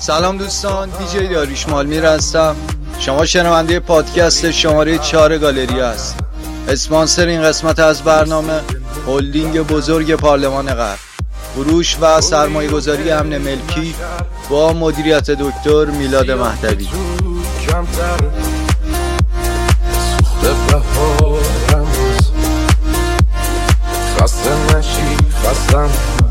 سلام دوستان، دیجی داریوش مالمیر هستم. شما شنونده پادکست شماره 4 گالری هست. اسپانسر این قسمت از برنامه هلدینگ بزرگ پارلمان غرب، فروش و سرمایه گذاری امن ملکی با مدیریت دکتر میلاد مهدوی. خسته نشی خستم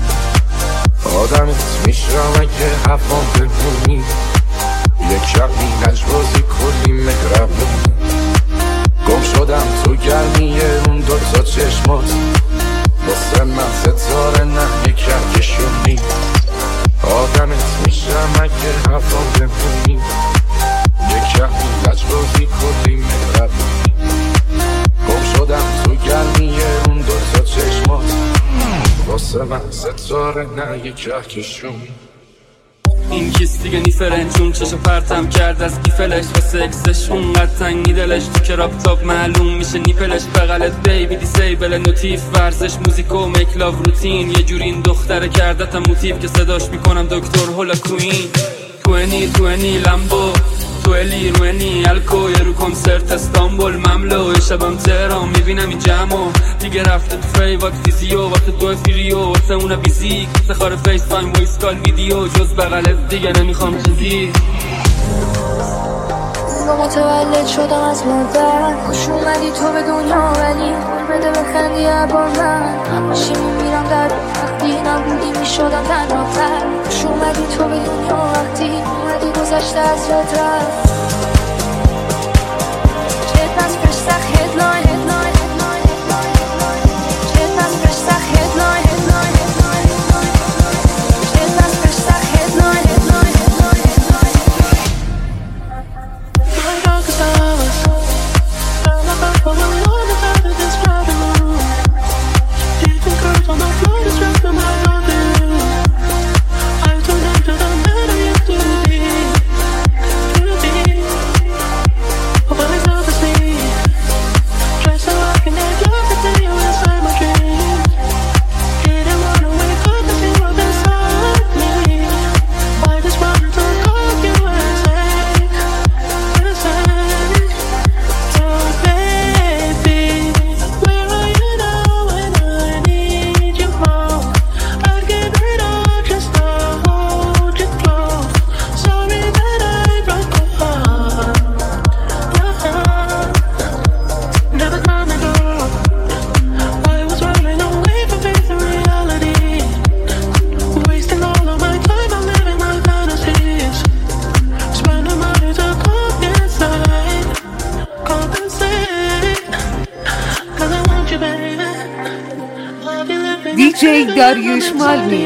آدمت میشم اگه حفام بمونی، یک شبی نجبازی کلی مهربونی، گم شدم تو گرمی اون دوتا چشمات، واسه من ستاره نه یک کهکشونی، آدمت میشم اگه حفام بمونی، یک شبی نجبازی کلی مهربونی، گم شدم تو گرمی اون دوتا چشمات، واسه من ستاره نه یک کهکشون. این کیس دیگه نیفرنجون چشم پرتم کرد از گیفلش واسه اکسش اونقدر تنگی دلش تو کراپ تاپ معلوم میشه نیپلش، بغلت بیبی دیسیبل نوتیف ورزش موزیک و میکلاو روتین، یه جوری این دختره کردتم موتیف که صداش میکنم دکتر هولا کوین. 2020 لامبو تولی روینی الکو یه رو کنسرت استانبول مملو، شبم تهران میبینم این جمعو دیگه رفته تو فریوات فیزیو وقت تو فیریو واسه اونا بیزیک سخار فیس تایم ویس کال ویدیو جز بغلت دیگه نمیخوام چیزی. متولد شدم از مردن، خوش اومدی تو به دنیا ولی بده بخندی با من، همشی میمیرم در وقتی نبودی میشدم تنها تر، خوش اومدی تو به دنیا وقتی اومدی گذشته از یاد رفت، چت از پشت سخ هدلاین چت از پشت سخ هدلاین چت از پشت سخ هدلاین دیجی داریوش مالمیر.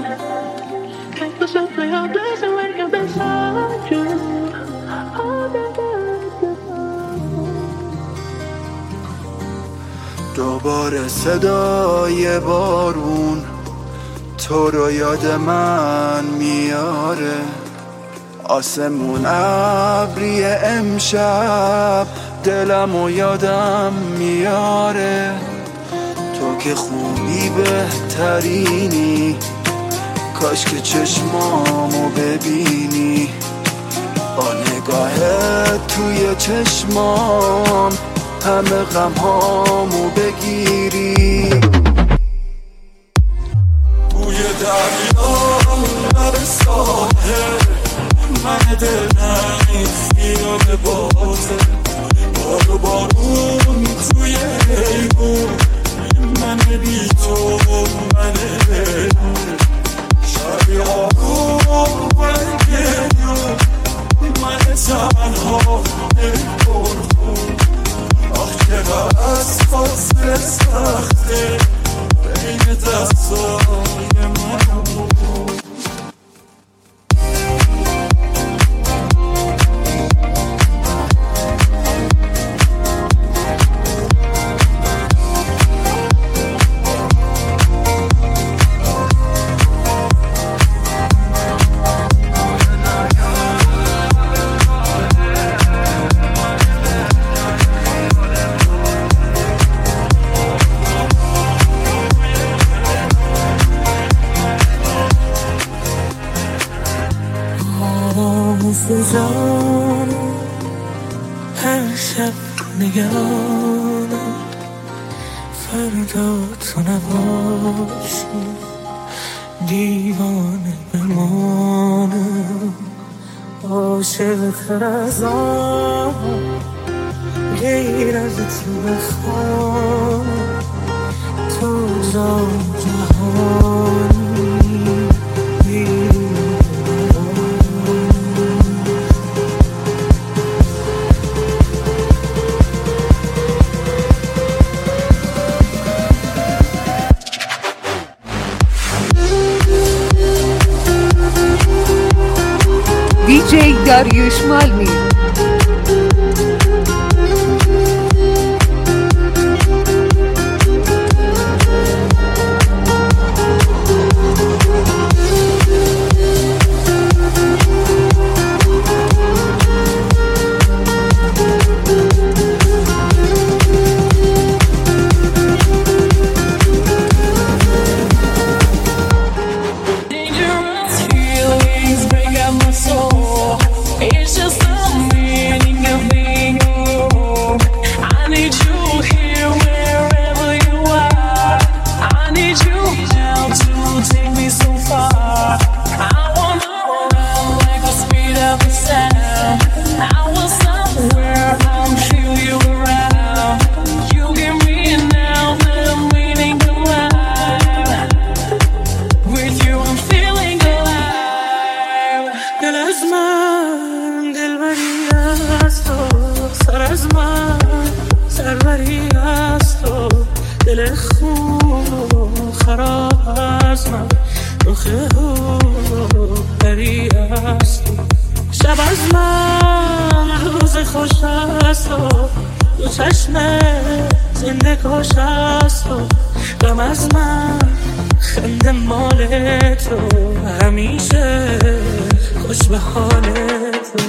دوباره صدای بارون تو رو یاد من میاره، آسمون ابری امشب دلمو یادم میاره، تو که خوبی بهترینی، کاش که چشمامو ببینی، با نگاهت توی چشمام همه غمهامو بگیری. بوی دریا لب ساحل من دلنگ خیال بازه، بارو بارون توی ایمون من بی تو من شبی آروم من گریون من تنها نمی‌کنم، آخ چقدر از فاصله سخته بین دستای من. جانم هر شب نگرانم فردا تو نباشی دیوانه بمانم عاشق‌تر از آن غیر از تو بخوام تو جان جهانی DJ Dariush Malmir. شب از من روز خوش است و دو چشم زنده کاش است و غم از من خنده مال تو همیشه خوش به حال تو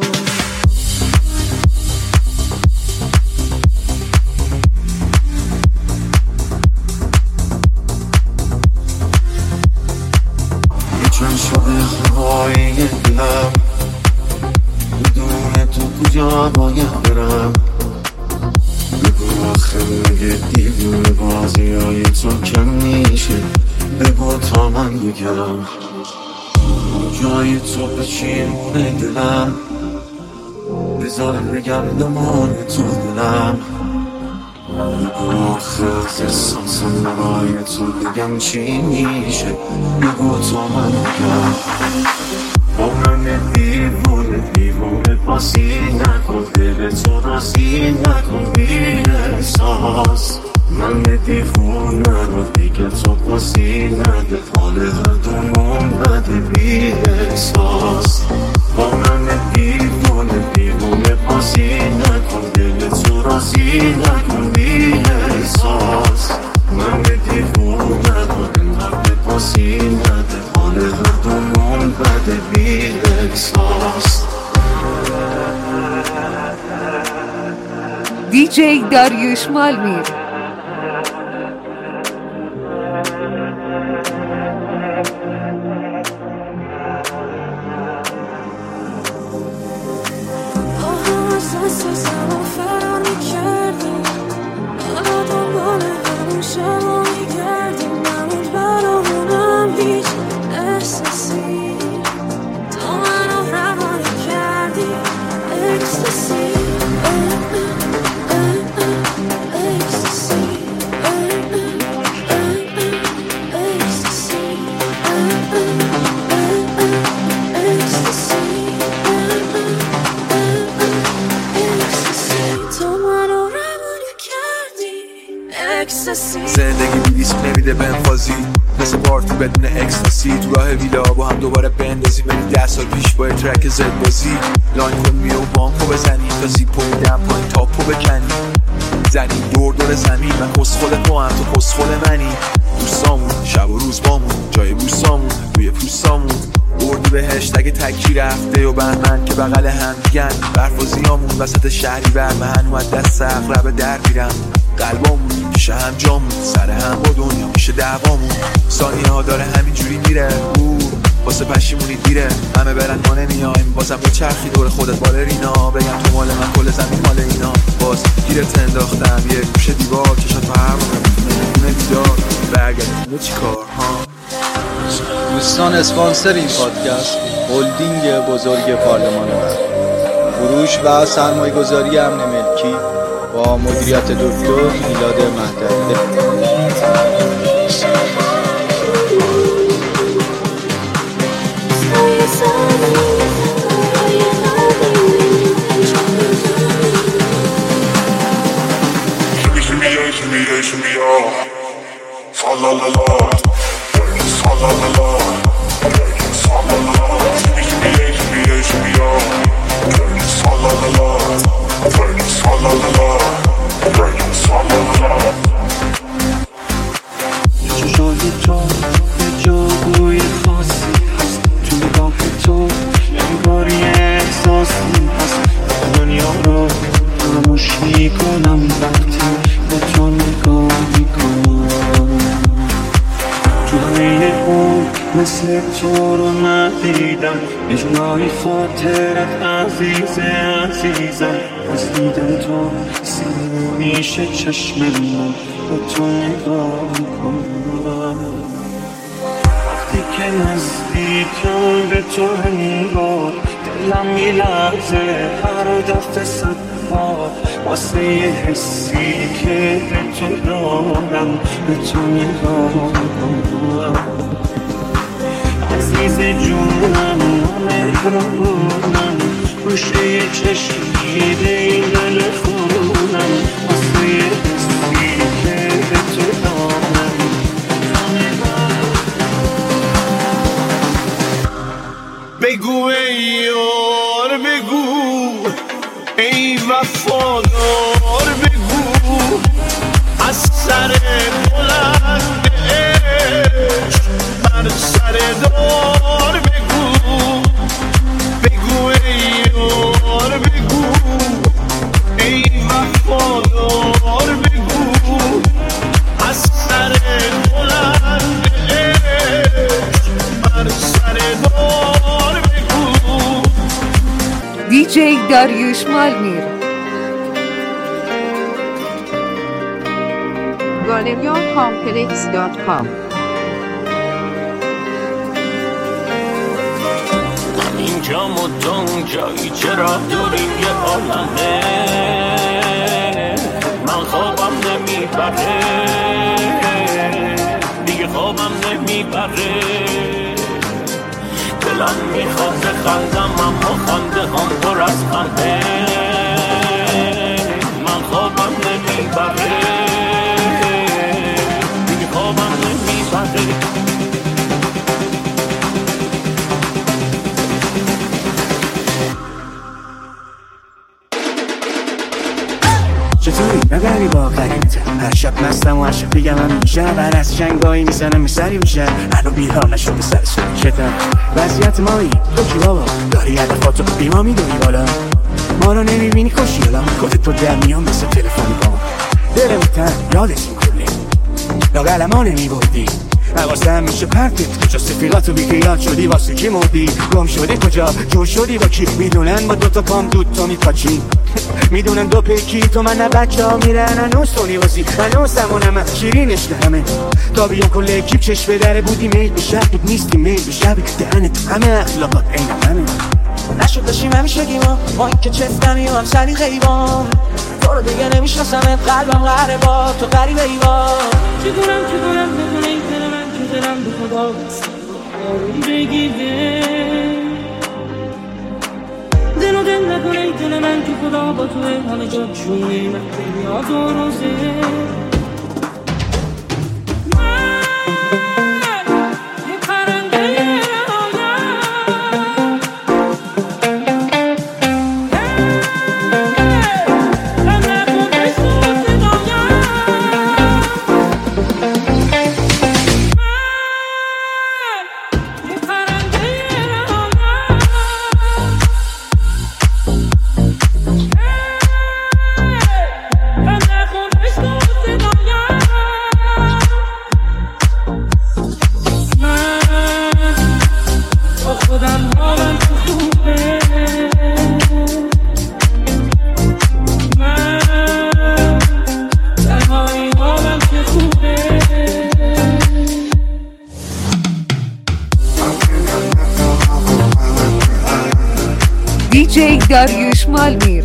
چون شده های دلم بدون تو کجا باید برم بگو آخه مگه دیوونه بازی های تو کم میشه بگو تا من بگم جای تو بچینونه دلم بذار بگم دمان تو دلم بگو آخه احساسم برای تو بگم چی میشه بگو تا من بگم با من دیوونه پاسی نکن دل تو راضی نکن بی احساس من دیوونه رو دیگه تو پاسی نده حال هر دومون بده بی احساس با من دیوونه پاسی نکن دل تو راضی نکن بی احساس من دیوونه رو دیگه پاسی نده حال هر دومون بده بی احساس DJ Dariush Malmir. زندگی بیدیسک نمیده بنفازی مثل پارتی بدون اکستاسی تو راه ویلا با هم دوباره بندازی ولی 10 سال پیش با ترک زد بازی لاین کن میو بانکو بزنی تا زیپو میدم پایین تاپو بکنی زنی دور زمین من کسخل تو هم تو کسخل منی دوستامون شب و روز بامون جای بوسامون روی پوستامون بردی بهشت اگه تکی رفته و بهمن که بغل هم دیگن برف و زیامون وسط شهری برمهن اومد دست اقرب در میرم قلبامون میشه هم جامون سر هم با دنیا میشه دعوامون ثانیه ها داره همینجوری میره با واسه پشیمونی دیره، همه برن ما نمیایم، بازم رو چرخی دور خودت بالرینا، بگم تو مال من کل زمین مال اینا، باز گیرت انداختم یه گوشه دیوار، چشات فرق نمیتونه بیدار برگردیم چی کار ها. دوستان، اسپانسر این پادکست هلدینگ بزرگ پارلمان غرب، فروش و سرمایه گذاری امن ملکی با مدیریت دکتر میلاد مهدوی. چشای تو یه جادوی خاصی هست، تو نگاه تو انگاری احساسی هست، دنیا رو فراموش میکنم وقتی با تو نگاه میکنم. تو همه اون مثل تو رو ندیدم، یه جورایی خاطرت عزیزم، از دیدن تو سیر میشه چشم من، با تو نگاه میکنم. وقتی که نزدیکم به تو انگار دلم میلرزه هر دفعه صد بار، واسه یه حسی که به تو دارم به تو نگاه میکنم. عزیز جونم مهربونم، گوشه یه چشمی به این دل خونم، واسه یه حسی که به تو دارم. بگو ای یار بگو، ای وفادار بگو، از سر بلند عشق بر سر دار بگو. بگو ای یار بگو، ای وفادار بگو، از سر بلند عشق بر سر دار بگو. دیجی داریوش مالمیر. galeriacomplex.com. اینجا مدام جایی چرا دوریم یه عالمه، من خوابم نمیبره دیگه، خوابم نمیبره، دلم میخواد بخندم اما خنده هم پر از خنده، من خوابم نمیبره دیگه، خوابم نمیبره. چطوری نگری با قریبته، هر شب مستم و هر شب بگم هم میشه، بر از شنگایی میزنم میسری میشه، هنو بیدار نشده سر سوچتم. وضعیت مایی تو کی بابا، داری هدفاتو بیما میدونی بالا، ما رو نمیبینی خوشیالا، کدت تو در میان مثل تلفنی با دلم تن یادت میکنی، لاغل ما نمیبردی، حواسم میشه پرتت، کجا سفیراتو بیخیال شدی، واسه کی مردی، گم شدی کجا، جور شدی با کی، میدونن با دوتا پام دود تو میپاچی، میدونن دو پیکی تو من نه بچه ها میرن هنوز تو نیوازی، هنوز زمانم شیرینش همه، تا بیام کل اکیب چشم به دره بودی میل به شب بود نیستی میل به شب دهنت همه اخلاقات اینم همه نشد داشتیم همیشگی ما این که چفتمی و هم سری غیبان، تو رو دیگه نمیشناسمت قلبم قهره با تو غریبه ایوان. چطورم بدون این دل من که دلم به خدا آروم بگیره، دل و دل نکنه ای دل من که خدا با توه همه جا چونه من یاد و روزه. DJ داریوش مالمیر.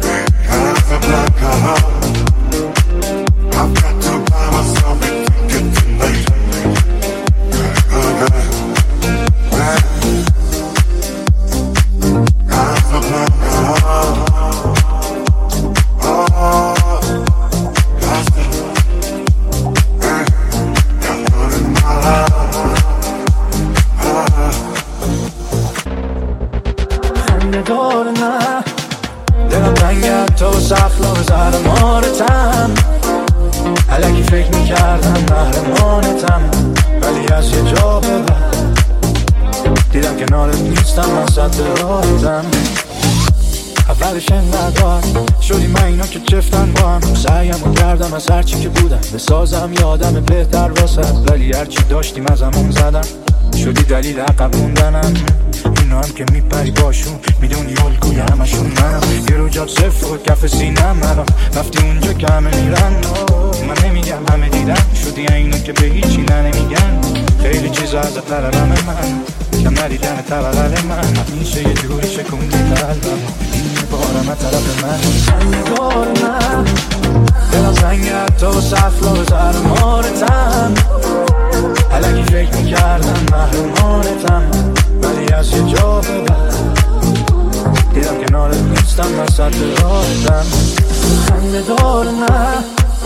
دلم رنگت تو سخلا به زهر مارتم علکی فکر میکردم محرمانتم ولی از یه جا به بعد دیدم کنارت نیستم من سطح راحتم اولش انقدر شدی من اینا که چفتن با هم سعیم رو کردم از هرچی که بودم بسازم یادم بهتر واسد ولی هرچی داشتیم از همون زدم شدی دلیل عقب موندنم اینا هم که میپری باشون میدونی الگوی همشون منم یه رو جاد صفر و کف سینم الان رفتی اونجا که همه میرن من نمیگم همه دیدن شدی اینا که به هیچی نمیگن خیلی چیزا ازت طلبم من کم ندیدن طبقل من میشه یه جوری شکوندی قلبم این بارم طرف من دور من دلم زنگت تو سخلا به زهر مارتم علکی فکر میکردم محرمانتم ولی از یه جا به بعد دیدم کنارت نیستم من سطح راحتم خنده دور من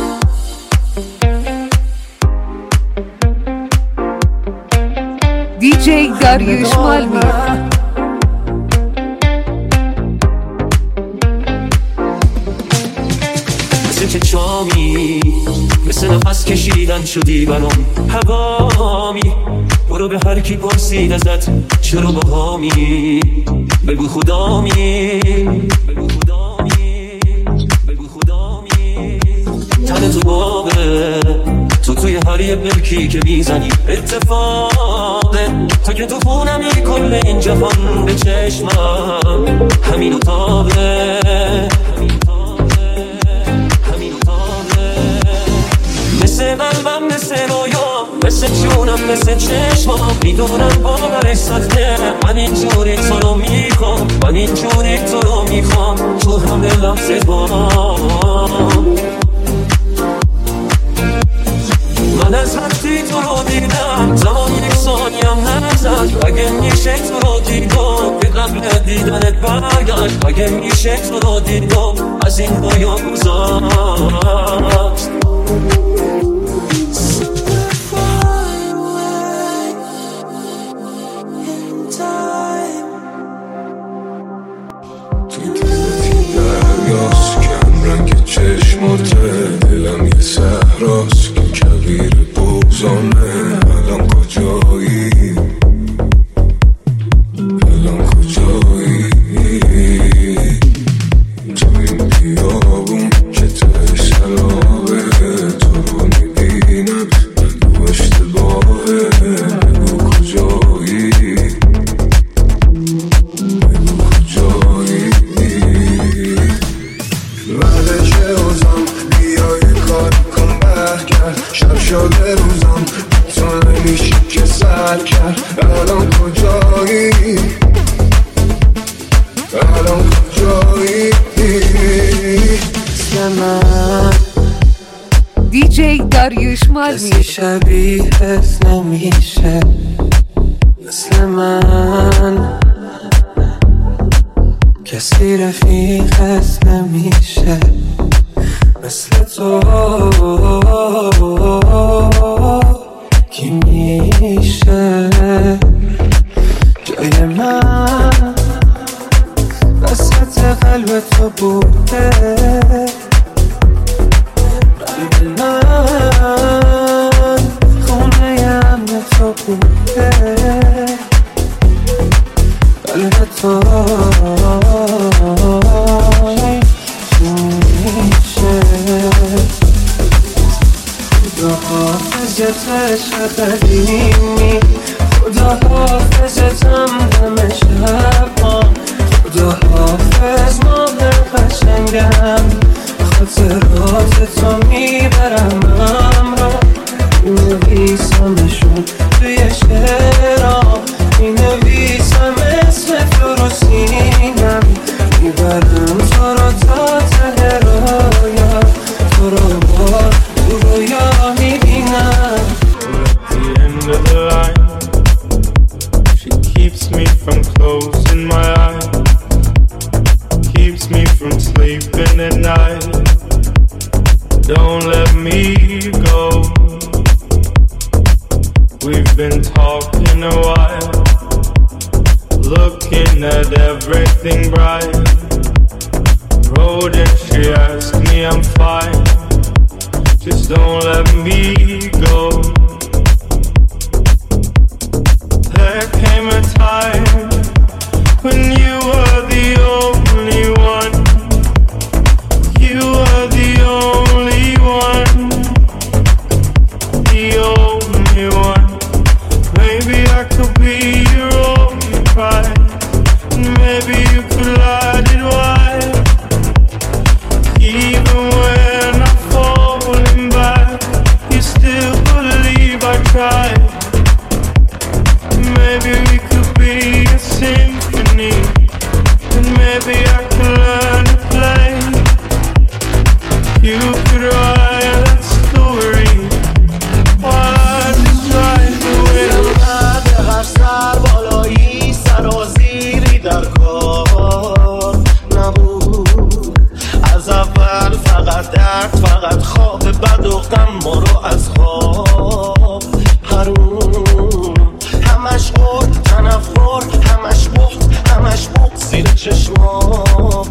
DJ داریوش مالمیر. مثل که چامی مثل نفس کشیدن شدی برام هوامی برو به هر کی پرسید ازت چرا با هامی بگو خدامی بگو خدامی بگو خدامی تن تو باغه تو توی هر یه ملکی که میزنی اتفاقه تا که تو خونمی کل این جهان به چشمم همین اتاقه مثل قلبم مثل رویا مثل جونم مثل چشمام میدونم باورش سخته من اینجوری تو رو میخوام من اینجوری تو رو میخوام تو همه لحظه بام من از وقتی تو رو دیدم زمان یک ثانیم نزد اگه میشه تو رو دیدم به قبل دیدنت برگشت اگه میشه تو رو دیدم از این بایا گذاشت دلم یه صحراست که کویر بغضانه الان کجایی الان کجایی تو این بیابون که ته سلابه تو رو میبینم بگو اشتباهه بگو کجایی بگو کجایی بعد چه اوزم بیای کار کن برگرد شب شده روزم تو نمیشی که سر کرد الان کجایی الان کجایی مثل من DJ داریوش مالمیر. کسی شبیهت نمیشه مثل من کسی رفیقت نمیشه مثل تو کی میشه جای من وسط قلب تو بوده قلب من خونه امن تو بوده قلب تو عشق قدیمی خدا حافظتم دم شبان خدا حافظ ماه قشنگم خاطرات تو میبرم همراه مینویسمشون توی شعرام مینویسم اسم تو رو سینم keeps me from closing my eyes, keeps me from sleeping at night. Don't let me go. We've been talking a while, looking at everything bright. Road and she asked me I'm fine, just don't let me go. There came a time when you were the only one. You were the only one, the only one. Maybe I could be your only pride, and maybe you could light it wide. Even when I'm falling back, you still believe I tried. Maybe we could be a symphony, and maybe I could learn to play. You could write that story while I just ride away. هر سر بالایی سرازیری در کار نبود. از اول فقط درد، فقط خواب بد و غم ما رو از خواب حروم. همش خورد تنفر، همش بخت، همش بخت زیر چشمام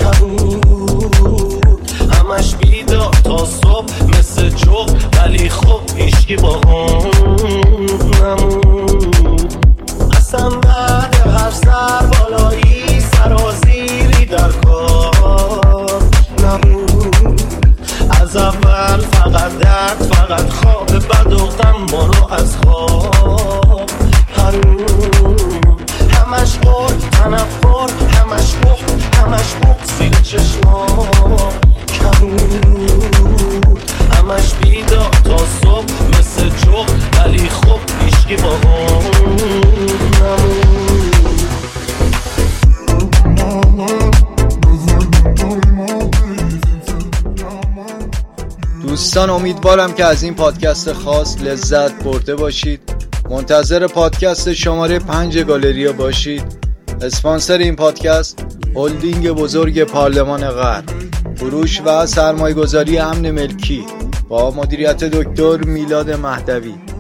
کبود. همش بیدار تا صبح مثل جغ، ولی خب هیچکی با هم نمود. اصلا بعد هر سر بالایی سرازیری در کار نبود. از اول فقط درد، فقط خواب بد و غم ما رو از خواب حروم. همش خورد تنفر، همش بخت، همش بخت زیر چشمام کبود. همش بیدار تا صبح مثل جغ، ولی خب هیچکی با هم نمود. دوستان امیدوارم که از این پادکست خاص لذت برده باشید. منتظر پادکست شماره 5 گالریا باشید. اسپانسر این پادکست هلدینگ بزرگ پارلمان غرب، فروش و سرمایه‌گذاری امن ملکی با مدیریت دکتر میلاد مهدوی.